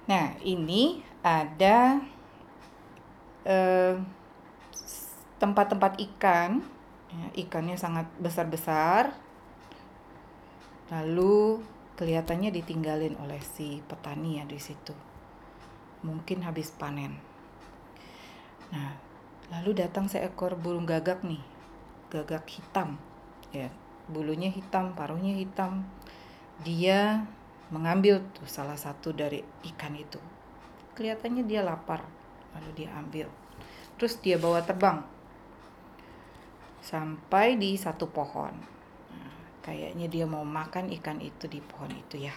Nah, ini ada tempat-tempat ikan. Ya, ikannya sangat besar-besar. Lalu kelihatannya ditinggalin oleh si petani ya di situ. Mungkin habis panen. Nah, lalu datang seekor burung gagak nih. Gagak hitam. Ya, bulunya hitam, paruhnya hitam. Dia mengambil tuh salah satu dari ikan itu. Kelihatannya dia lapar. Lalu dia ambil. Terus dia bawa terbang sampai di satu pohon. Nah, kayaknya dia mau makan ikan itu di pohon itu ya.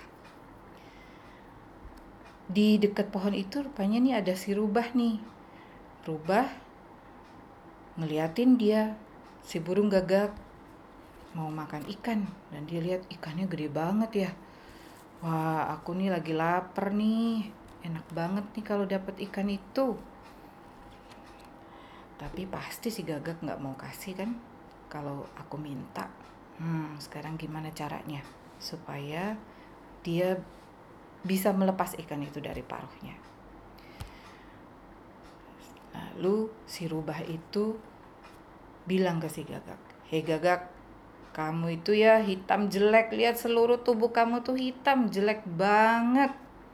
Di dekat pohon itu rupanya nih ada si rubah nih. Rubah ngeliatin dia, si burung gagak mau makan ikan. Dan dia lihat ikannya gede banget ya. Wah, aku nih lagi lapar nih. Enak banget nih kalau dapat ikan itu. Tapi pasti si gagak nggak mau kasih kan kalau aku minta. Sekarang gimana caranya supaya dia bisa melepas ikan itu dari paruhnya. Lalu si rubah itu bilang ke si gagak, "Hei gagak, kamu itu ya hitam jelek, lihat seluruh tubuh kamu tuh hitam jelek banget."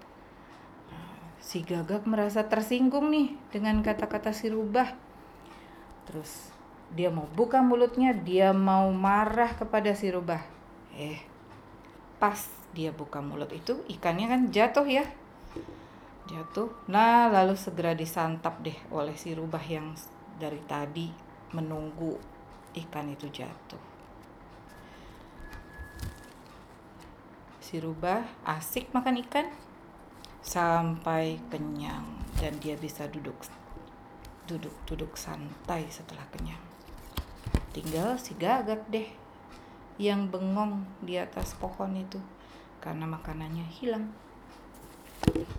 Si gagak merasa tersinggung nih dengan kata-kata si rubah. Terus dia mau buka mulutnya, dia mau marah kepada si rubah. Pas dia buka mulut itu ikannya kan jatuh ya. Jatuh. Nah, lalu segera disantap deh oleh si rubah yang dari tadi menunggu ikan itu jatuh. Si rubah asik makan ikan sampai kenyang dan dia bisa duduk santai setelah kenyang. Tinggal si gagak deh yang bengong di atas pohon itu karena makanannya hilang.